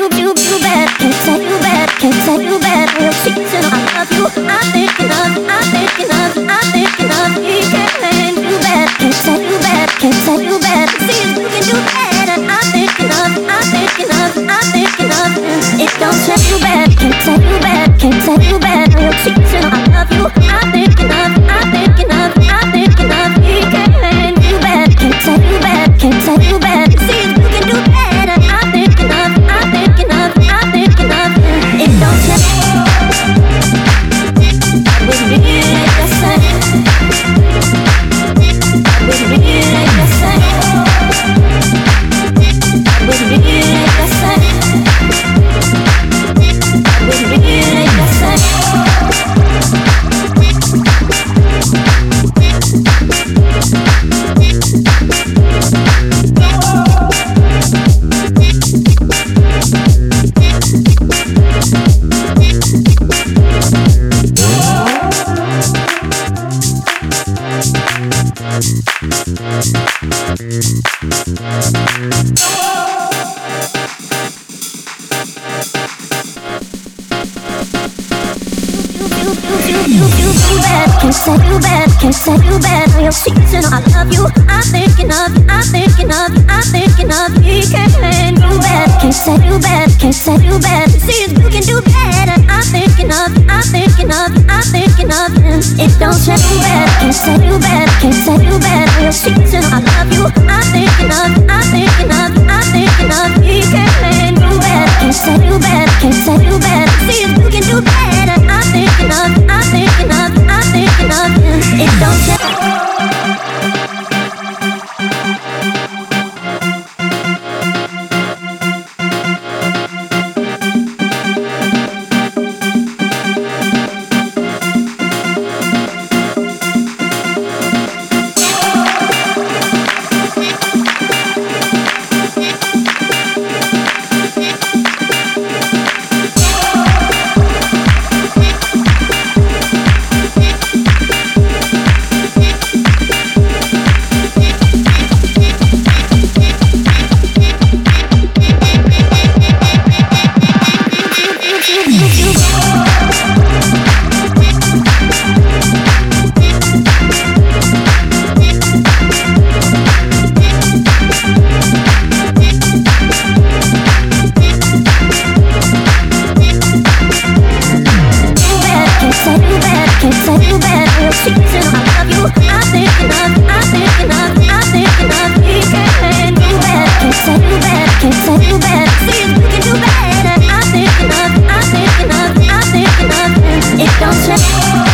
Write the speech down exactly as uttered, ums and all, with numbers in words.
you, you, you bad. Can't say you bad, can't say you bad. Real cheating, I love you. I'm thinking of, I'm thinking of, I'm thinking of. He can't stand you bad. Can't say you bad, can't say you bad. See you can do better. I'm thinking of, I'm thinking of, I'm thinking of. It don't say you bad, can't say you bad, can't say you bad. Real cheating, I love you. I'm thinking of, I'm thinking of, I'm thinking of. He can't stand you bad, can't say you bad, can't say you bad. See you can do better. I'm thinking of, I'm thinking of, I'm thinking of. It don't say with me like the sun. With me like the sun. With me like the sun. With me like the sun. Can't say you bad, can't say you bad. Real cheating, I love you. I'm thinking of, I'm thinking of, I'm thinking of. He can't stand you bad, can't say you bad, can't say you bad. See you can do better. I'm thinking of, I'm thinking of, I'm thinking of. It don't say you bad, can't say you bad, can't say you bad. Real cheating, I love you. I'm thinking of, I'm thinking of, I'm thinking of. He can't stand you bad, can't say you bad, can't say you bad. See you can do better. I'm thinking of, I'm thinking of, I'm thinking of. It don't say. It don't change.